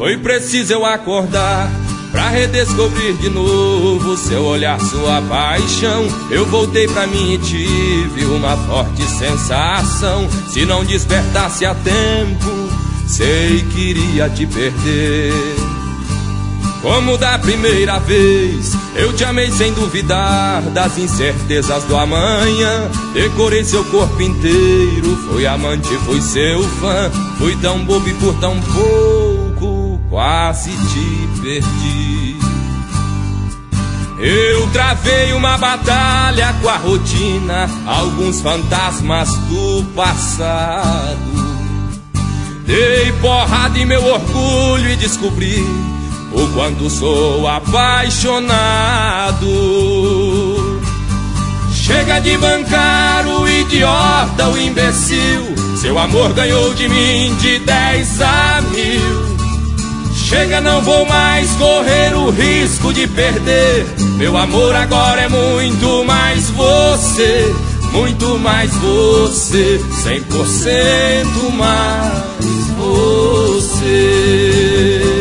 Foi preciso eu acordar pra redescobrir de novo seu olhar, sua paixão. Eu voltei pra mim e tive uma forte sensação. Se não despertasse a tempo, sei que iria te perder. Como da primeira vez, eu te amei sem duvidar das incertezas do amanhã. Decorei seu corpo inteiro, fui amante, fui seu fã. Fui tão bobo e por tão pouco quase te perdi. Eu travei uma batalha com a rotina, alguns fantasmas do passado. Dei porrada em meu orgulho e descobri o quanto sou apaixonado. Chega de bancar o idiota, o imbecil. Seu amor ganhou de mim de 10 a 1000. Chega, não vou mais correr o risco de perder. Meu amor agora é muito mais você, muito mais você, 100% mais você.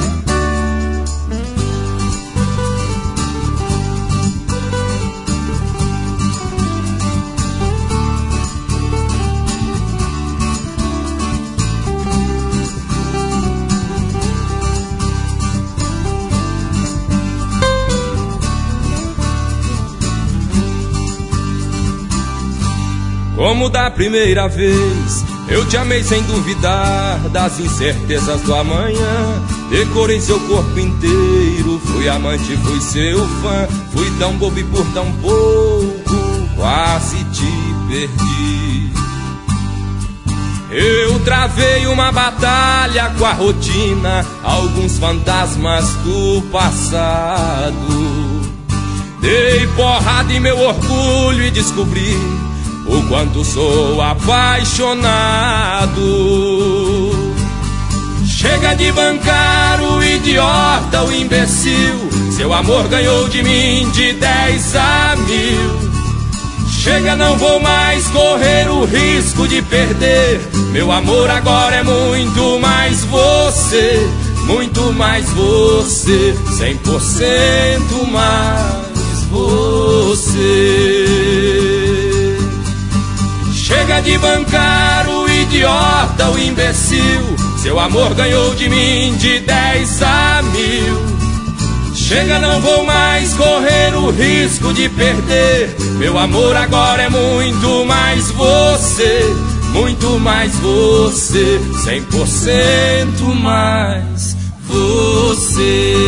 Como da primeira vez, eu te amei sem duvidar das incertezas do amanhã. Decorei seu corpo inteiro, fui amante, fui seu fã. Fui tão bobo e por tão pouco quase te perdi. Eu travei uma batalha com a rotina, alguns fantasmas do passado. Dei porrada em meu orgulho e descobri o quanto sou apaixonado. Chega de bancar o idiota, o imbecil. Seu amor ganhou de mim de 10 a 1000. Chega, não vou mais correr o risco de perder. Meu amor agora é muito mais você, muito mais você, 100% mais você. Chega de bancar o idiota, o imbecil. Seu amor ganhou de mim de 10 a 1000. Chega, não vou mais correr o risco de perder. Meu amor agora é muito mais você, muito mais você, 100% mais você.